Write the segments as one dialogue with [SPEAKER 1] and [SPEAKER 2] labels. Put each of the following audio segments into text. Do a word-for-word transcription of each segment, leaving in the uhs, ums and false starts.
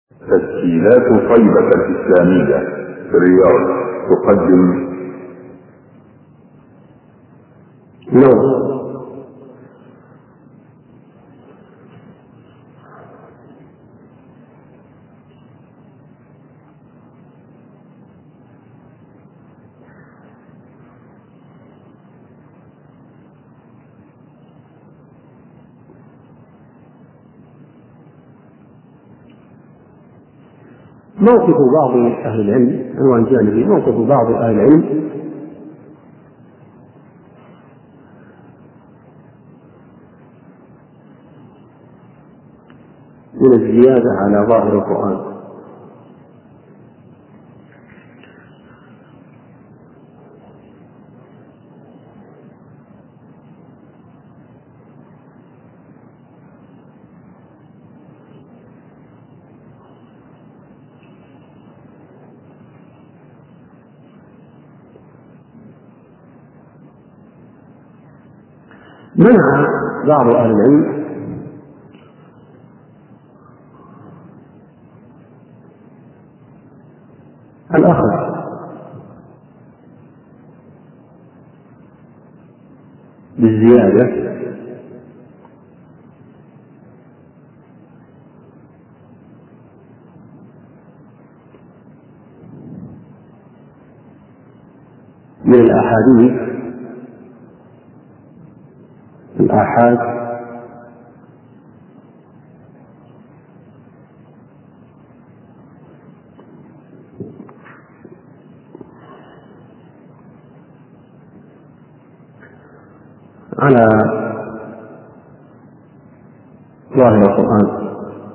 [SPEAKER 1] تسجيلات طيبة الإسلامية في الرياض تقدم
[SPEAKER 2] نعم. موقف بعض أهل العلم عنوان جانبي موقف بعض أهل العلم من الزيادة على ظاهر القرآن. منع بعض أهل العلم الأخذ بالزيادة من الأحاديث الآحاد على ظاهر القرآن.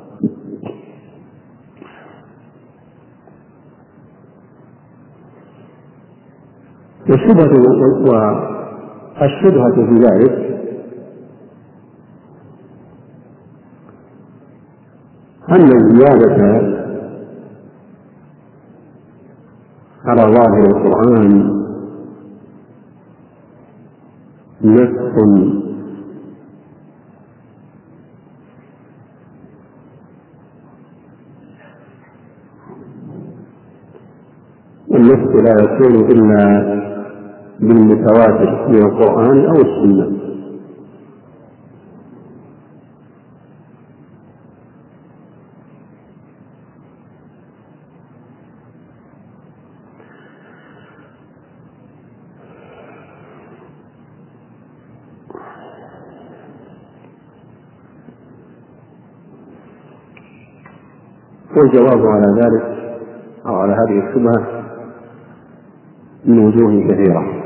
[SPEAKER 2] والشبهة والشبهة في ذلك أن الزيادة على ظاهر القرآن نسخ والنسخ لا يكون إلا بالمتواتر من القرآن أو السنة. والجواب على ذلك أو على هذه الشبهة من وجوه كثيرة،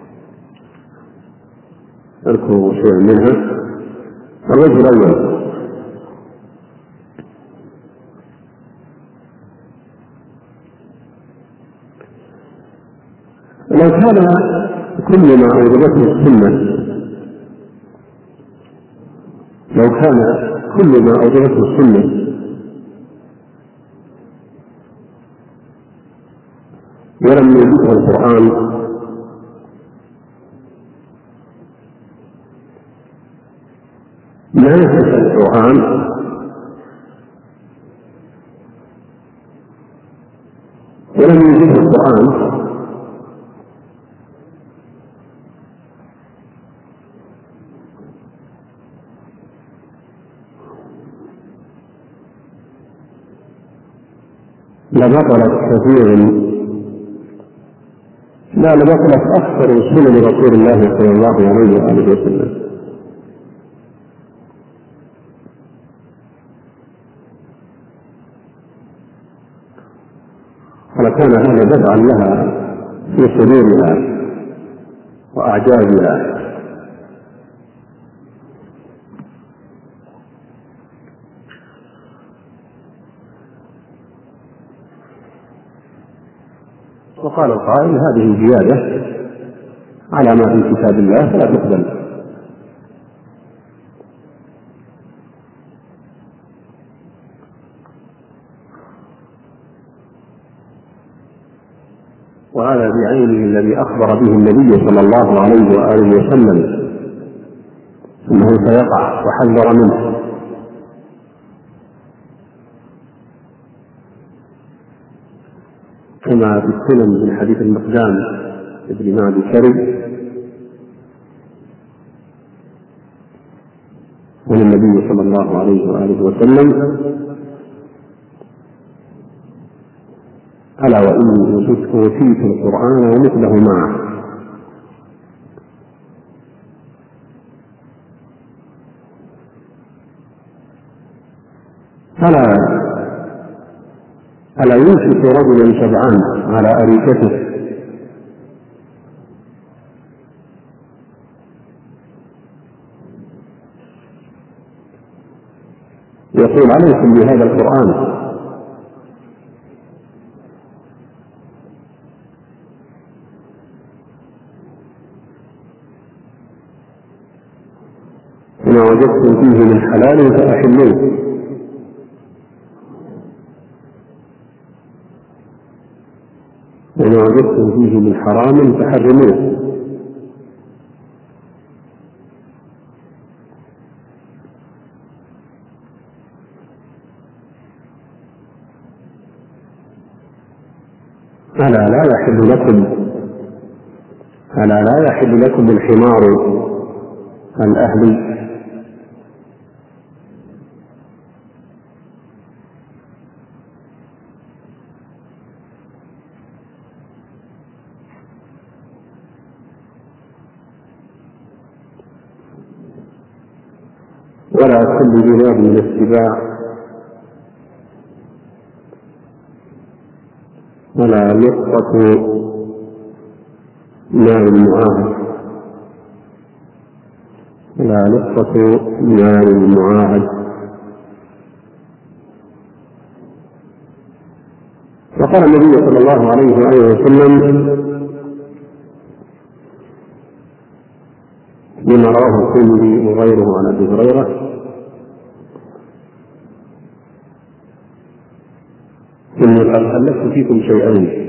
[SPEAKER 2] أذكر شيئا منها. الوجه الأول: لو كان كل ما أوجبته السنة لو كان كل ما أوجبته السنة ولم يوجبه القرآن ما يثبت القرآن ولم يوجبه القرآن لبطلت كثير لا لبطلت أكثر سنن رسول الله صلى الله عليه وآله وسلم. ولكان هذا دفعا لها في صدورها وأعجازها. وقال القائل: هذه زيادة على ما في كتاب الله فلا تقبل. وهذا بعينه الذي أخبر به النبي صلى الله عليه وآله وسلم أنه سيقع وحذر منه. كما في السنن من حديث المقدام ابن معدي كرب عن النبي صلى الله عليه وآله وسلم: ألا وإني أوتيت القرآن ومثله معه. ألا ألا يوشك رجلا شبعان على أريكته يقول: عليكم بهذا القرآن، وما وجدتم فيه من حلال فأحلوه، وما وجدتم فيه من حرام فحرموه. ألا لا يحل لكم ألا لا يحل لكم الحمار الأهلي ولا كل جناب من السباع ولا لقطة نار المعاهد ولا لقطة نار المعاهد. وقال النبي صلى الله عليه وآله وسلم لما رواه الترمذي وغيره عن أبي هريرة: إني قد خلفت فيكم شيئين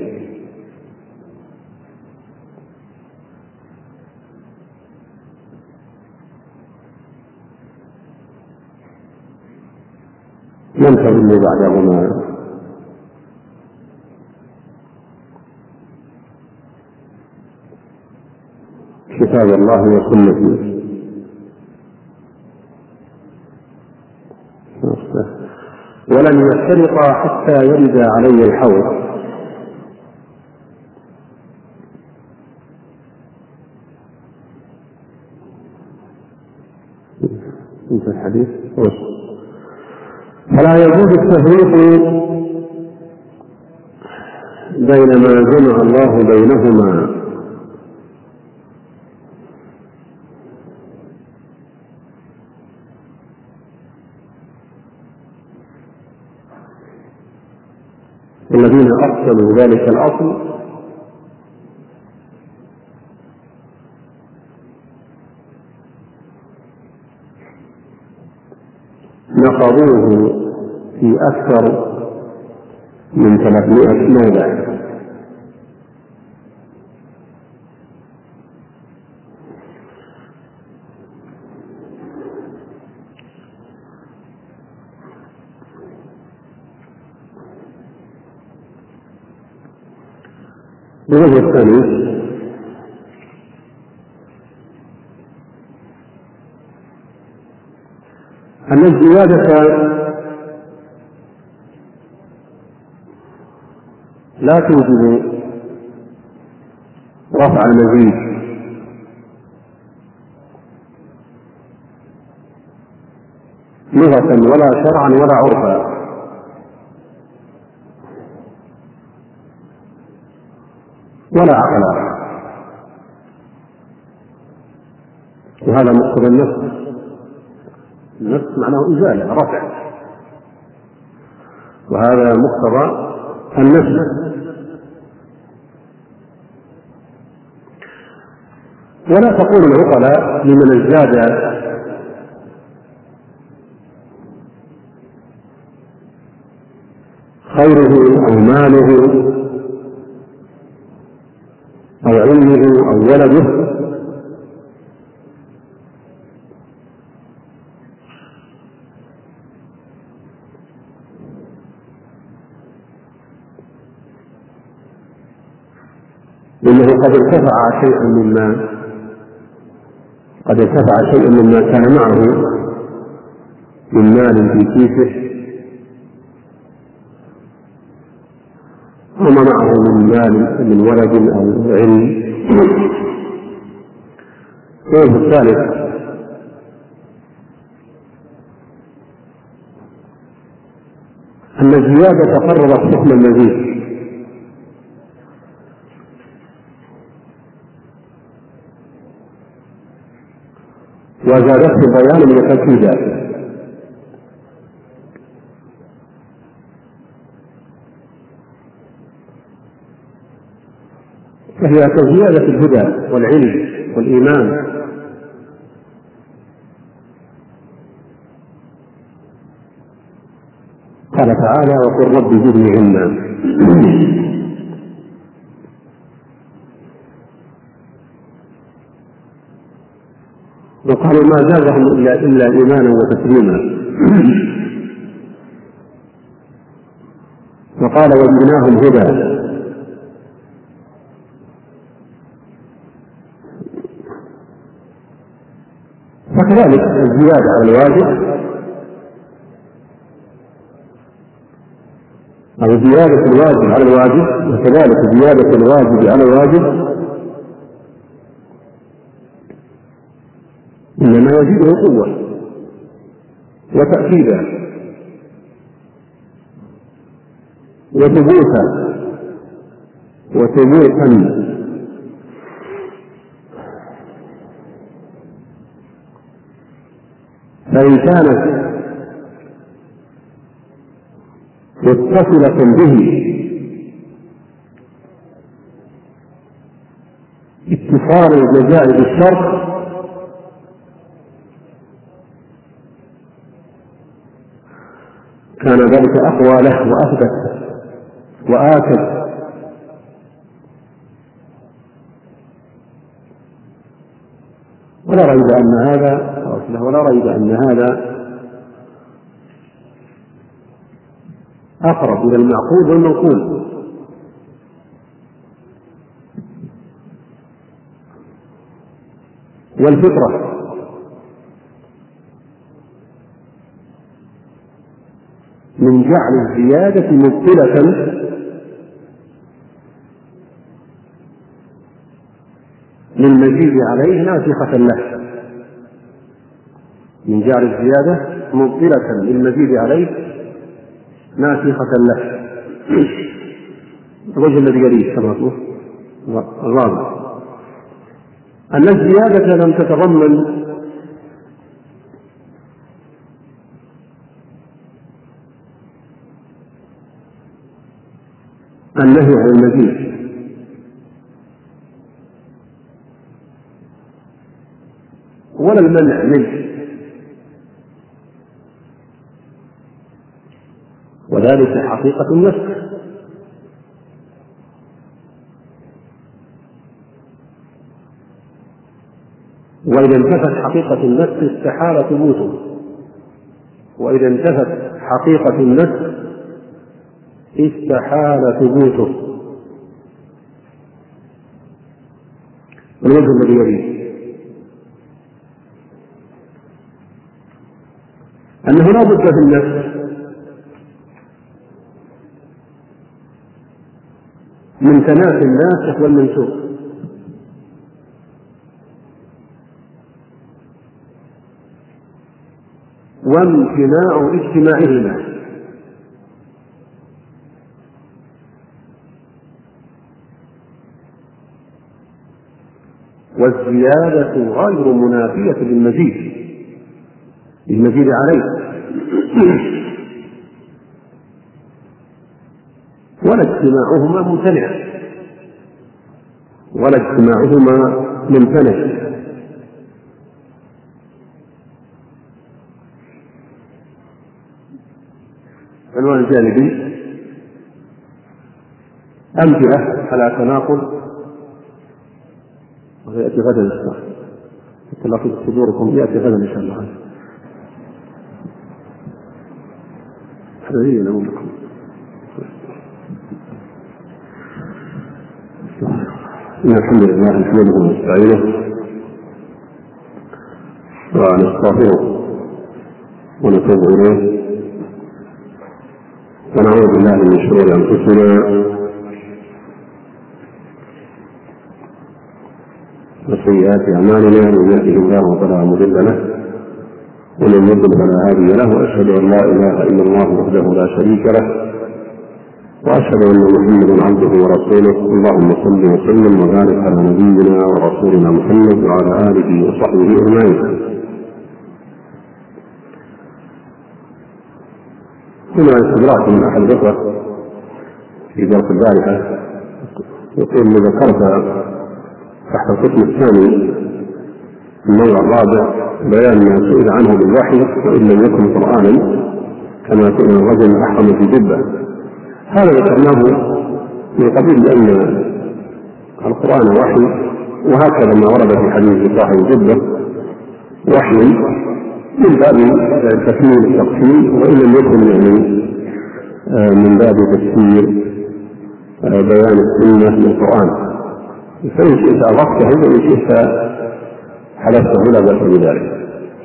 [SPEAKER 2] لم تضلوا بعدهما: كتاب الله وسنتي. ولن يفترقا حتى يرد علي الحوض. انت الحديث فلا يجوز التفريق بين ما جمع الله بينهما الذين أرسلوا ذلك الأصل نقضوه في أكثر من ثلاثمائة موضع. الوجه الثاني: أن الزيادة لا توجب رفع المزيد، لغة ولا شرعا ولا عرفا، ولا عقلا. وهذا مقتضى النص. النص معناه إزالة رفع، وهذا مقتضى النص. ولا تقول العقلاء لمن ازداد خيره أو ماله أو علمه أو ولده إنه قد ارتفع شيء مما قد ارتفع شيء مما كان معه من مال في كيسه وما معه من مال من ولد أو علم. السبب الثالث أن الزيادة قررت حكم المزيد، وزادته بيانا وتأكيدا، فهي كزيادة الهدى والعلم والإيمان. قال تعالى: وقل رب زدني علما. وقالوا ما زادهم إلا, إلا إيمانا وتسليما. وقال: وزدناهم هدى. فكذلك الزيادة على الواجب أو زيادة الواجب على الواجب، وكذلك زيادة الواجب على الواجب إنما يزيده قوة وتأكيدا وثبوتا وثبوتا. فإن كانت متصلة به اتصال الجزاء بالشرط كان ذلك أقوى له وأثبت وآكد. ولا ريب أن هذا ولا ريب أن هذا أقرب إلى المعقول والمنقول. والفطرة من جعل الزيادة مبطلة للمزيد عليه ناسخة له، من جعل الزيادة مبطلة للمزيد عليه ناسخة له. الوجه الذي يليه كما الرابع أن الزيادة لم تتضمن النهي عن المزيد، ولا المنع منه، وذلك حقيقة النسخ. وإذا انتفت حقيقة النسخ استحال ثبوته، وإذا انتفت حقيقة النسخ استحال ثبوته. الوجه الذي يليه أنه لا بد في النسخ من تنافي الناسخ والمنسوخ، وامتناع اجتماعهما، والزيادة غير منافية للمزيد للمزيد عليه، ولا اجتماعهما ممتنع ولا اجتماعهما ممتنع. العنوان الجانبي أمثلة على تناقض، ويأتي غدا إن شاء الله، تلاقي صدوركم يأتي غدا إن شاء الله. هذه نقول لكم إن الحمد لله نحمده ونستعينه ونستغفره ونتوب إليه ونعوذ بالله من شرور أنفسنا وسيئات أعمالنا. من يهده الله فلا مضل له ومن يضلل فلا هادي له. وأشهد أن لا إله إلا الله وحده لا شريك له وأشهد أن محمدا عبده ورسوله. اللهم صل وسلم وبارك على نبينا ورسولنا محمد وعلى آله وصحبه أجمعين. هنا استدراك من أحد الإخوة في درس البارحة يقول: ذكرت تحت القسم الثاني النوع الرابع بيان ما سئل عنه بالوحي وإن لم يكن قرآنا كما سئل الرجل أحرم في جبة. هذا ذكرناه من قبيل أن القرآن وحي، وهكذا ما ورد في حديث صاحب جبة وحي من باب تكميل التقسيم، وإن لم يكن يعني من باب تفسير بيان السنة للقرآن. فإن شئت أضفته وإن شئت حدثته لا بأس بذلك.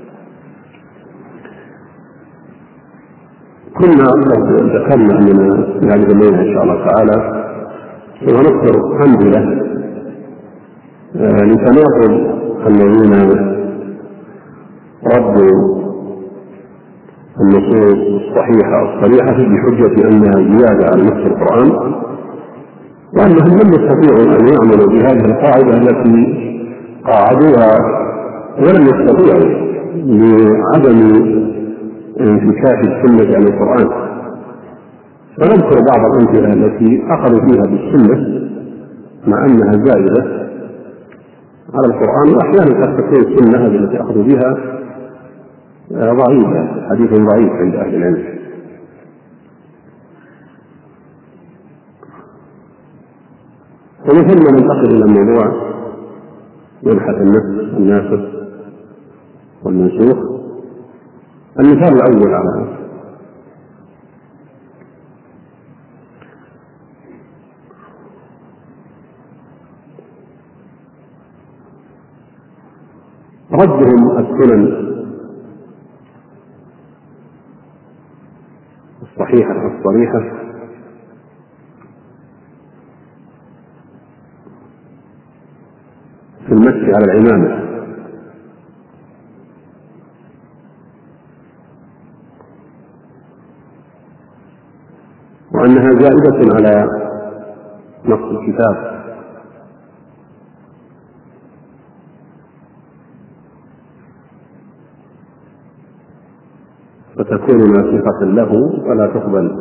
[SPEAKER 2] كنا ذكرنا أننا نعرف الليلة إن شاء الله تعالى ونذكر أمثلة لتناقض الذين ردوا النصوص الصحيحة الصريحة بحجة أنها زيادة على نص القرآن، وأنهم لم يستطيعوا أن يعملوا بهذه القاعدة التي قاعدوها ولم يستطيعوا لعدم انفكاك السنة عن القرآن. فنذكر بعض الأمثلة التي أخذوا فيها بالسنة مع أنها زائدة على القرآن، وأحيانا قد تكون السنة التي أخذوا بها ضعيفة، حديث ضعيف عند أهل العلم. ومن ثم ننتقل إلى الموضوع مبحث النسخ الناسخ والمنسوخ. المثال الأول على هذا: ردهم السنن الصحيحة الصريحة في المسح على العمامة، وأنها زائدة على نص الكتاب، فتكون ناسخة له ولا تقبل.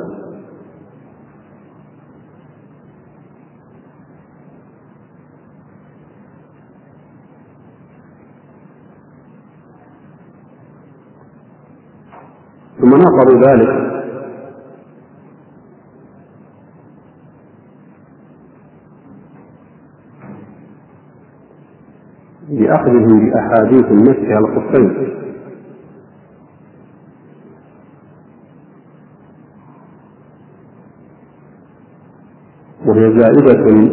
[SPEAKER 2] ثم ناقضوا ذلك بأخذهم بأحاديث المسح على الخفين، وهي زائدة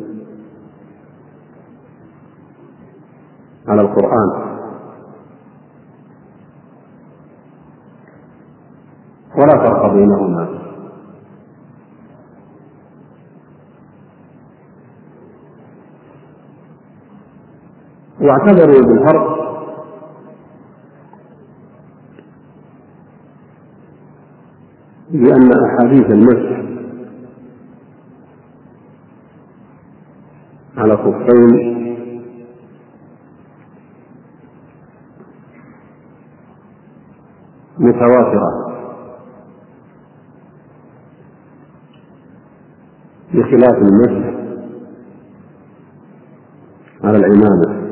[SPEAKER 2] على القرآن ولا فرق بينهما. واعتبروا بالفرق بأن أحاديث المسح على خفين متواترة بخلاف المسح على العمامة،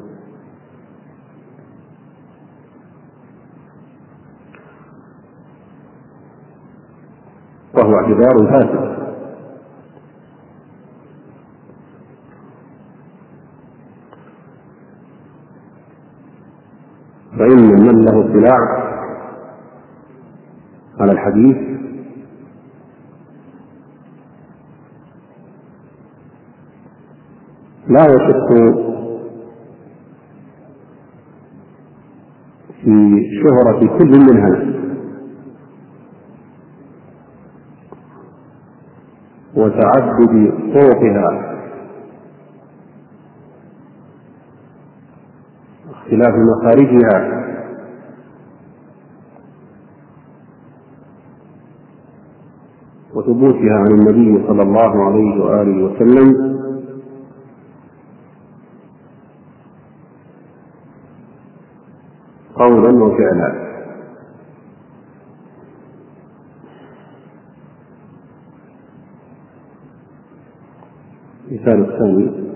[SPEAKER 2] وهو اعتبار فاسد. فإن من له اطلاع على الحديث لا يشك في شهرة كل منها وتعدد طرقها، اختلاف مخارجها، وثبوتها عن النبي صلى الله عليه وآله وسلم قولا وفعلا. مثال الثاني: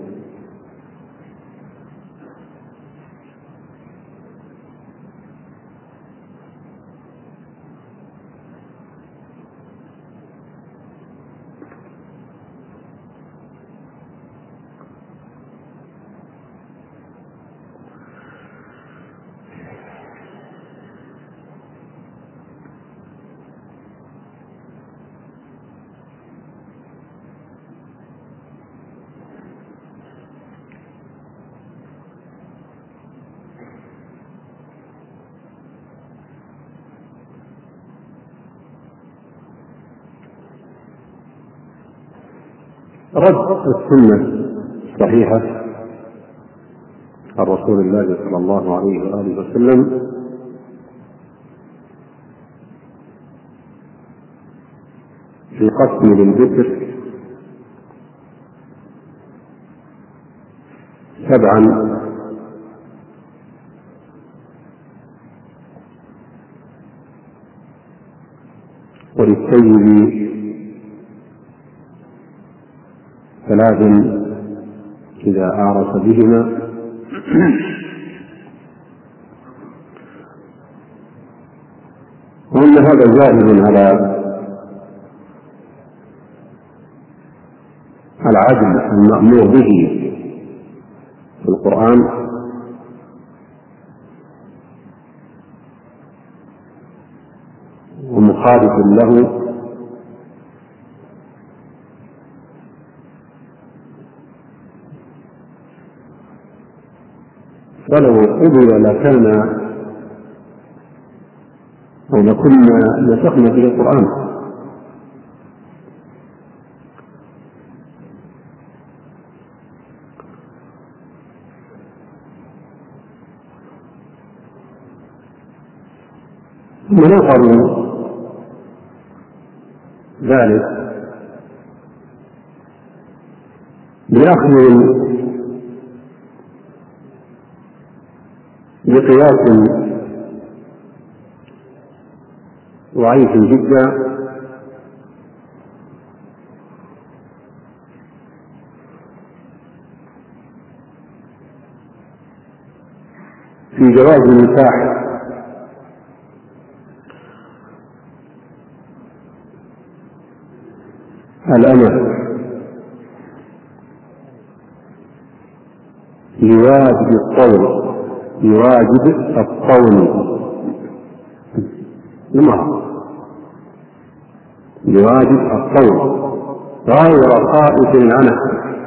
[SPEAKER 2] رد السنة الصحيحة عن رسول الله صلى الله عليه وآله وسلم في قسم للذكر سبعا وللسيد ثلاث إذا أعرف بهما، وأن هذا زائد على العدل المأمور به في القرآن ومخالف له ولو قبل لكان أو لكنا نسخنا في القرآن. ثم نقر ذلك بأخذ بقياس ضعيف جدا في جواز النكاح الأمة لواجب الطول لواجب الطول المهر لواجب الطول غير خائف العنف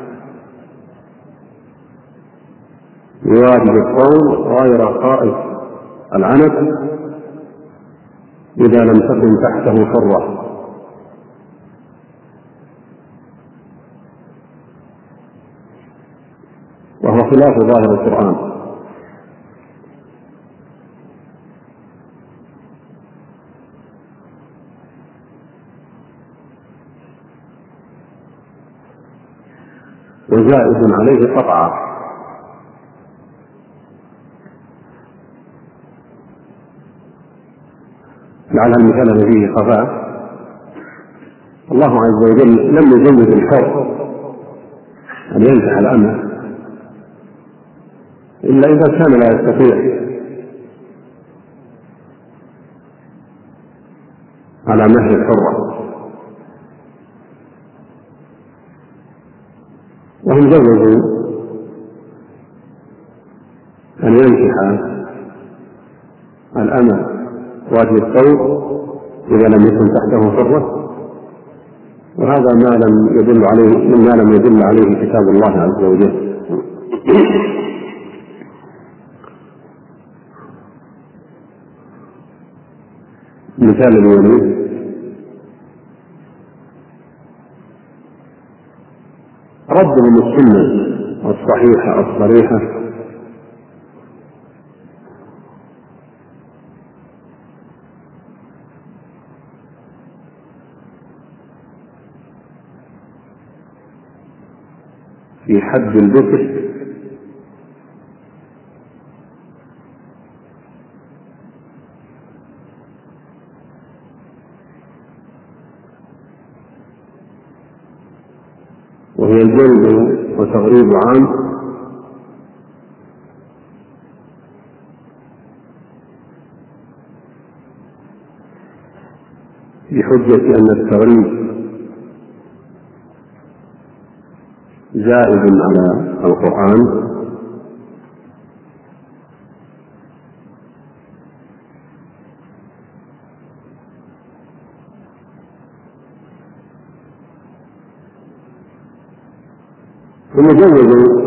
[SPEAKER 2] لواجب الطول غير خائف العنف إذا لم تكن تحته حرة، وهو خلاف ظاهر القرآن. وزائد عليه قطعا، لعل المثال الذي فيه خفاء. الله عز وجل لم يجوز الحر أن ينكح الأمة إلا إذا كان لا يستطيع على مهر الحرة، وهم جوزوا أن ينكح الأمة واجب الثوب إذا لم يكن تحته حرة، وهذا ما لم يدل عليه ما لم يدل عليه كتاب الله عز وجل. مثال الولي ردهم السنة الصحيحة الصريحة في حد البكر وهي الجلد وتغريب عام بحجة أن التغريب زائد على القرآن ثم جوزوا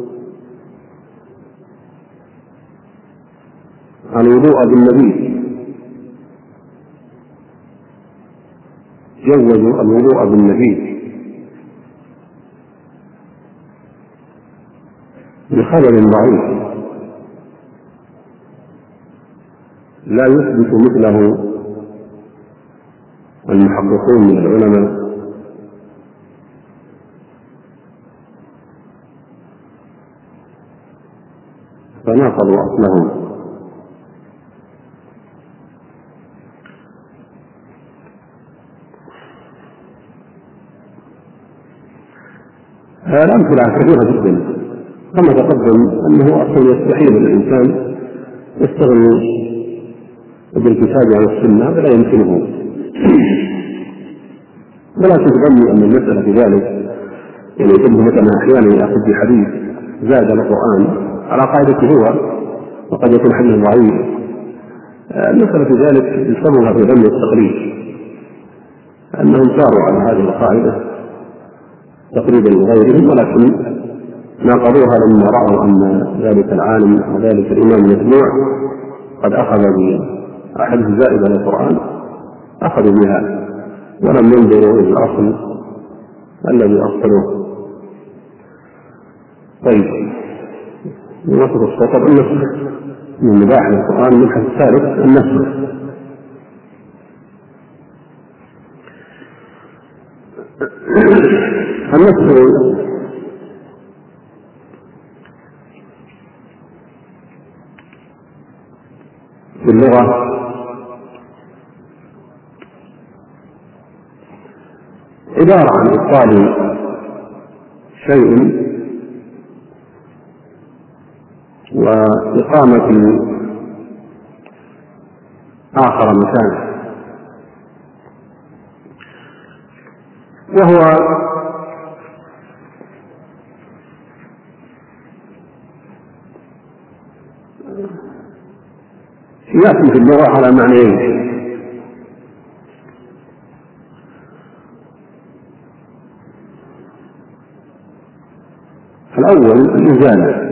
[SPEAKER 2] الوضوء بالنبيذ جوزوا الوضوء بالنبيذ بخبر ضعيف لا يثبت مثله المحققون من العلماء فناقضوا أصلهم. الأمثلة كثيرة جدا كما تقدم أنه أصلا يستحيل الإنسان يستغني بالكتاب عن السنة ولا يمكنه، ولا تتغني أن المسألة في ذلك يعني يتم مثلا أحيانا يأخذ بحديث زاد القرآن على قاعدته هو وقد يكون حديث ضعيف. المسألة في ذلك يسمونها في ذم التقليد، أنهم ساروا على هذه القاعدة تقريبا لغيرهم ولكن ناقضوها لما رأوا أن ذلك العالم وذلك الإمام المتبوع قد أخذ بأحد زائد على القرآن أخذوا بها ولم ينظروا إلى الأصل الذي أصلوه. طيب نوصل السطر النسخ من مباح القرآن المبحث الثالث النسخ. النسخ في اللغة عبارة عن إبطال شيء وإقامة آخر مكانه، وهو يأتي في اللغة على معنيين. الأول الإزالة،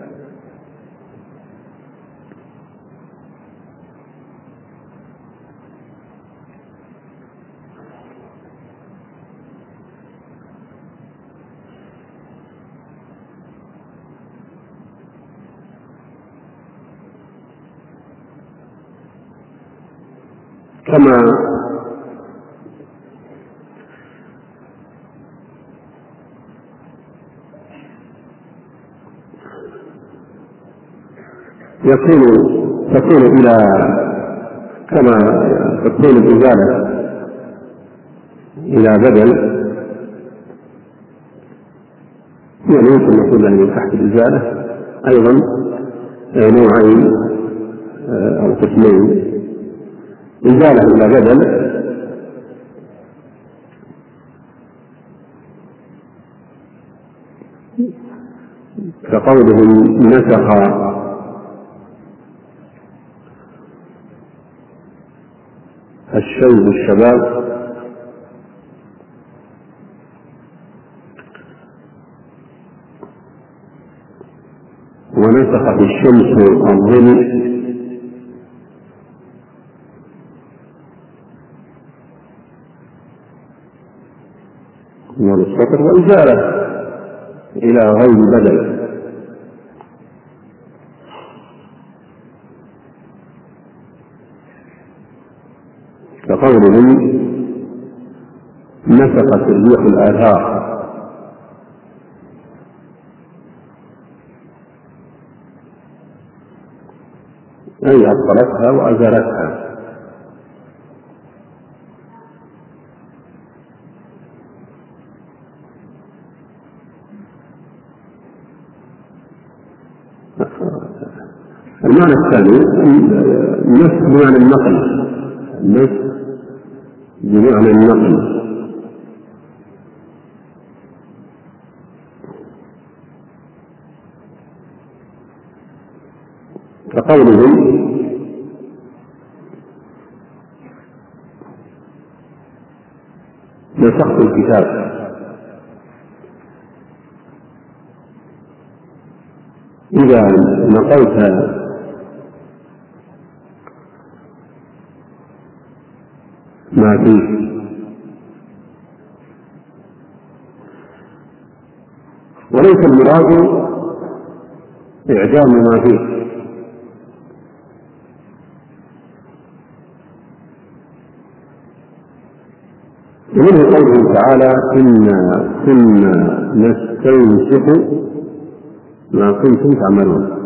[SPEAKER 2] كما يكون تكون إلى كما تكون الإزالة إلى بدل، يعني يمكن نقول أن تحت الإزالة أيضا نوعين أو قسمين: إزالة إلى بدل كقولهم نسخ الشيب الشباب، ونفخت الشمس الظل من السطر وإزالة إلى غير بدل، كقولهم نفخت الريح الآثار، أي أبطلتها وأزالتها. المعنى الثاني النفس بمعنى النقل، النفس بمعنى النقل، كقولهم نسخت الكتاب، إذا نقلت ما فيه وليس المراد إعدام ما فيه، ومنه قوله تعالى إنا كنا نستنسخ ما كنتم تعملون،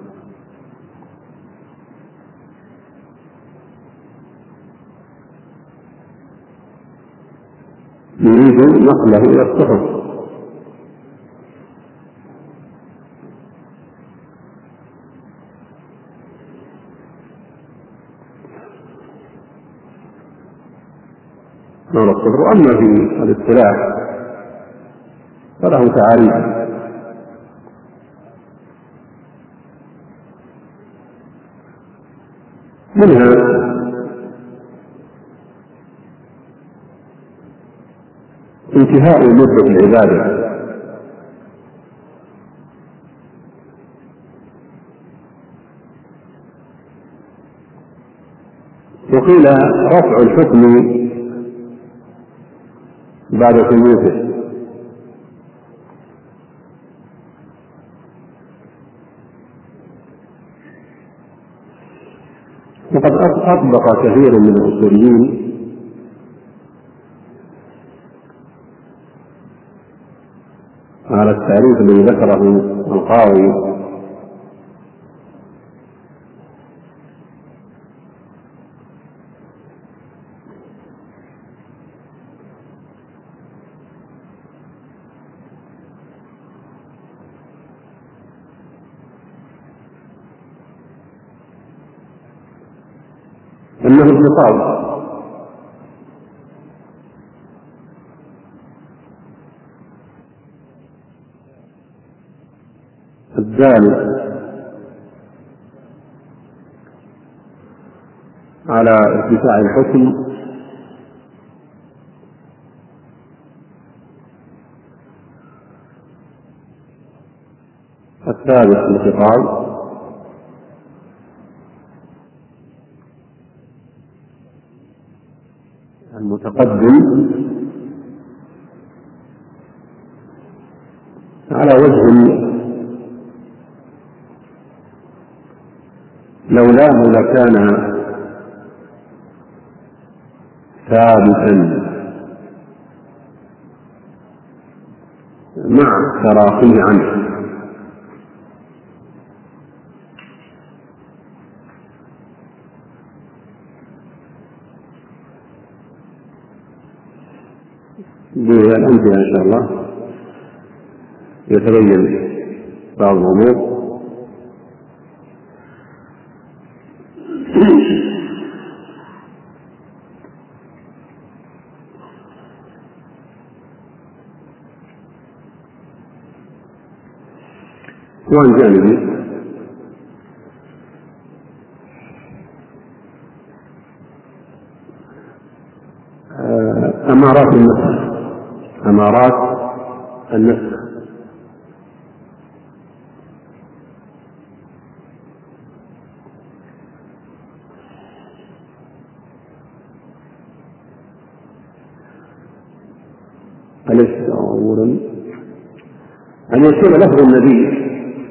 [SPEAKER 2] يريد نقله إلى الصحف. نور الصدر. أما في الاصطلاح فله تعاريف، منها انتهاء مدة العبادة، وقيل رفع الحكم بعد ثبوته، وقد أطبق كثير من الأصوليين على التعريف الذي ذكره القاضي أنه الخطاب الدال على ارتفاع الحكم الثابت في الخطاب المتقدم على وجه لولاه لكان ثابتا مع تراخيه عنه، بالأمثلة إن شاء الله يتبين بعض الأمور. وعن جانبه أمارات النسخ، أمارات النسخ أليس أولا أن يكون لفظ النبي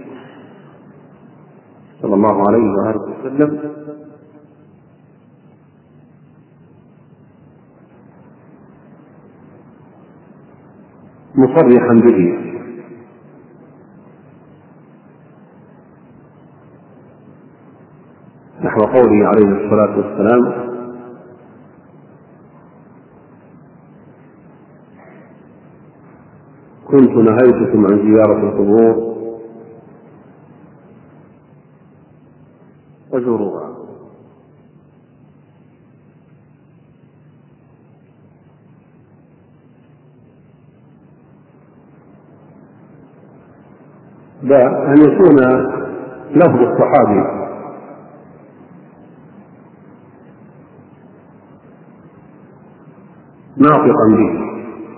[SPEAKER 2] صلى الله عليه وآله وسلم مصرحا به، نحو قوله عليه الصلاة والسلام: كنت نهيتكم عن زيارة القبور وزوروها. أن يكون لفظ الصحابي ناطقا به،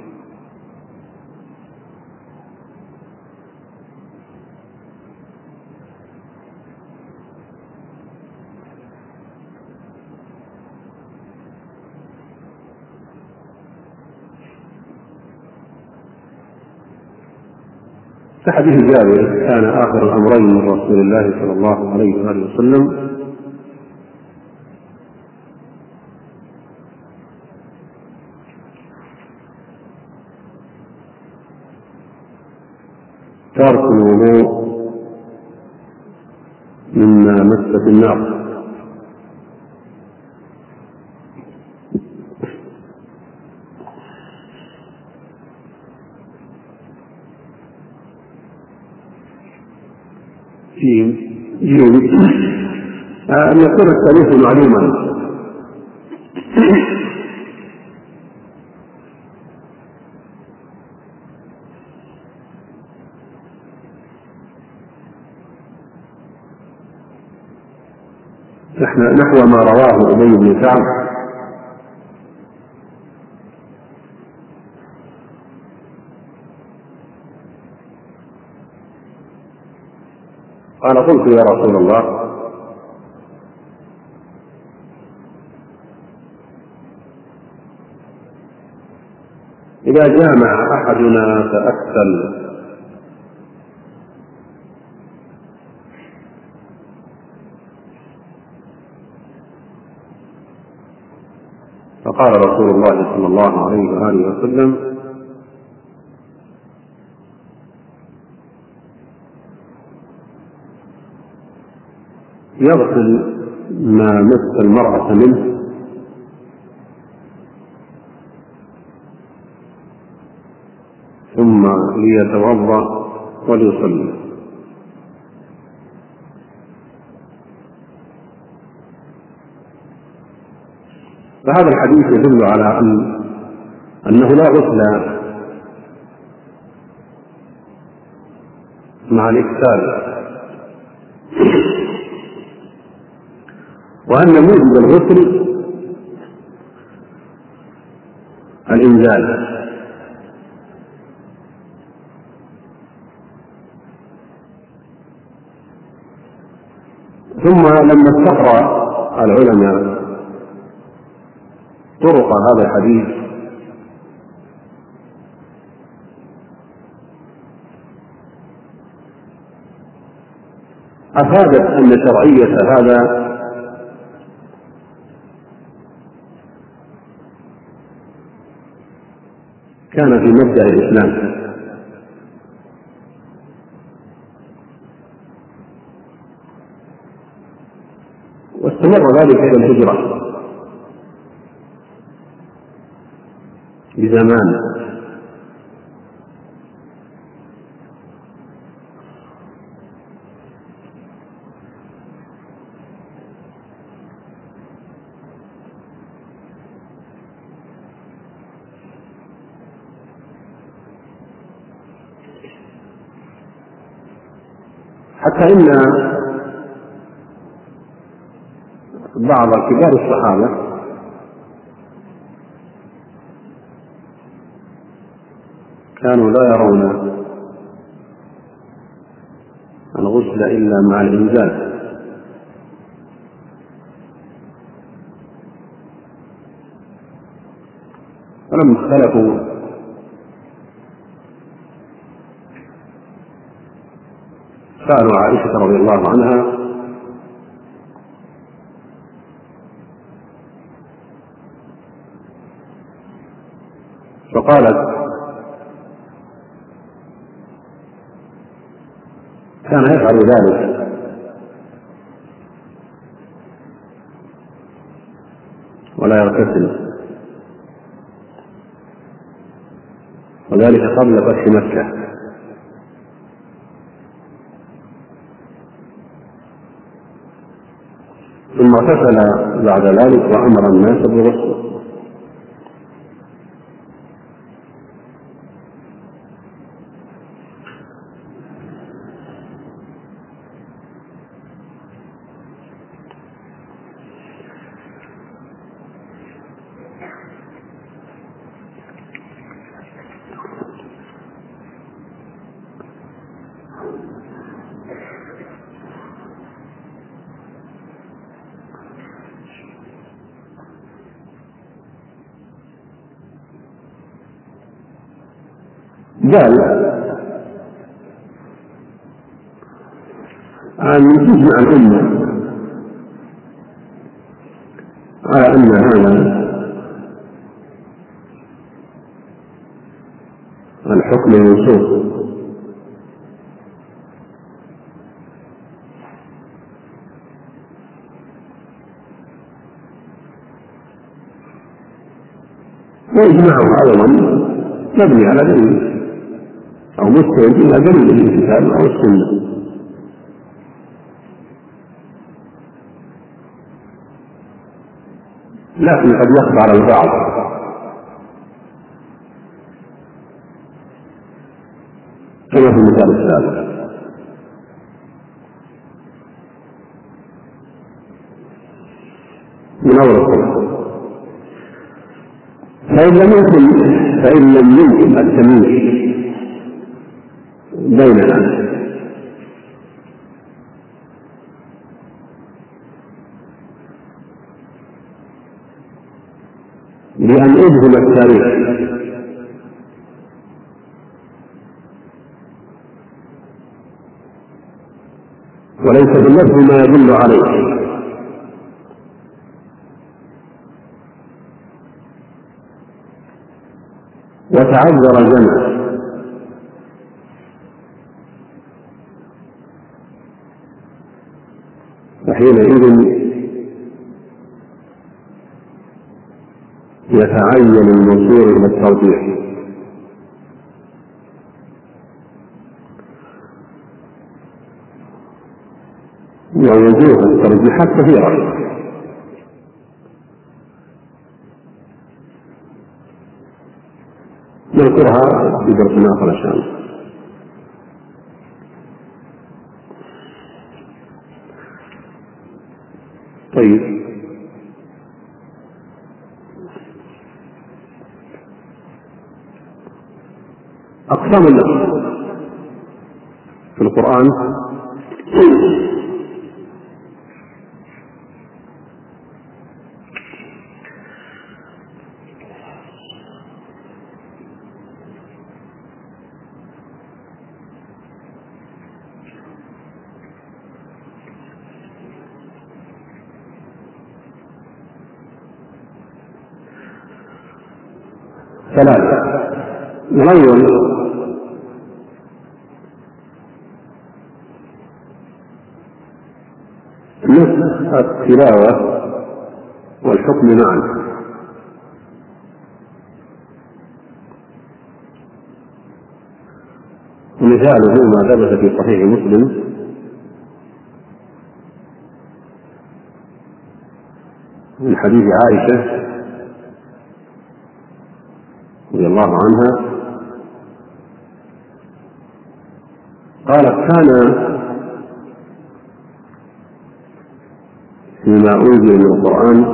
[SPEAKER 2] كحديث جابر: كان آخر الأمرين من رسول الله صلى الله عليه وآله وسلم ترك الوضوء مما مست النار. أن يكون التاريخ معلوما، نحو ما رواه أبي بن كعب قال: قلت يا رسول الله: إذا جامع أحدنا فأكثر فقال رسول الله صلى الله عليه وآله وسلم: يغسل ما مس المرأة منه ثم ليتوضأ وليصلي. فهذا الحديث يدل على أن أنه لا غسل مع الإكثار، وأن موجب الغسل الإنزال. ثم لما استقرأ العلماء طرق هذا الحديث أفادت أن شرعية هذا كان في مبدأ الإسلام، واستمر ذلك إلى الهجرة بزمان، حتى إن بعض كبار الصحابة كانوا لا يرون الغسل إلا مع الإنزال، فلما اختلفوا سألوا عائشة رضي الله عنها فقالت: كان يفعل ذلك ولا يغتسل، وذلك قبل فتح مكة، ثم اغتسل بعد ذلك وأمر الناس بالغسل. قال أن تجمع الأمة على أن هذا الحكم منسوخ، وإجماعه أيضا مبني على دليل أو مستند إلى دليل من الكتاب أو السنة. لكن قد يخفى على البعض كما في المثال السابق. من أول الصف فإن لم يكن فإن لم يمكن التمييز بيننا بأن أبهم التاريخ وليس باللفظ ما يدل عليه، وتعذر الجمع، فحينئذ يتعين الوصول إلى الترجيح، ووجوه الترجيحات كثيرة، نذكرها في درس آخر إن شاء الله. طيب، أقسام اللفظ في القرآن ثلاثة. الأول نسخ التلاوة والحكم معا، ومثاله ما ثبت في صحيح مسلم من حديث عائشة رضي الله عنها قالت: كان فيما أنزل من القرآن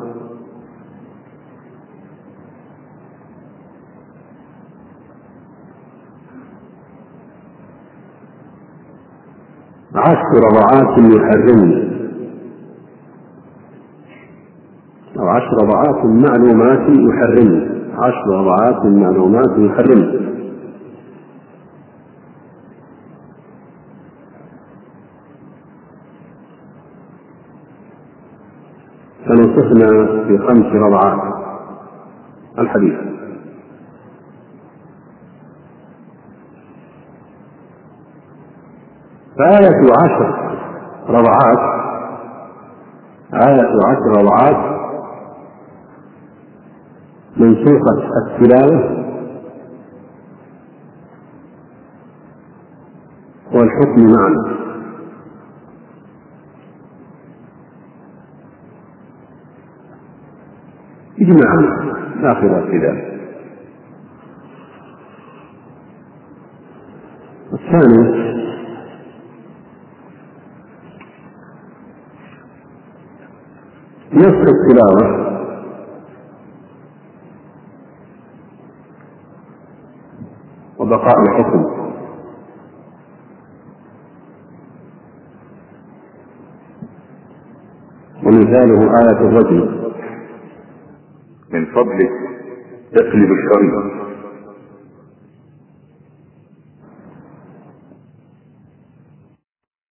[SPEAKER 2] عشر رضعات يحرمن أو عشر رضعات معلومات يحرمن عشر رضعات معلومات يحرمن ينصفنا في خمس رضعات الحديث. فآية عشر رضعات آية عشر رضعات منسوخة التلاوة والحكم معنا. إجماعا لا خلاف في ذلك. الثاني نسخ التلاوة وبقاء الحكم. ومثاله آية الرجل
[SPEAKER 1] من فضلك اقلب الشريط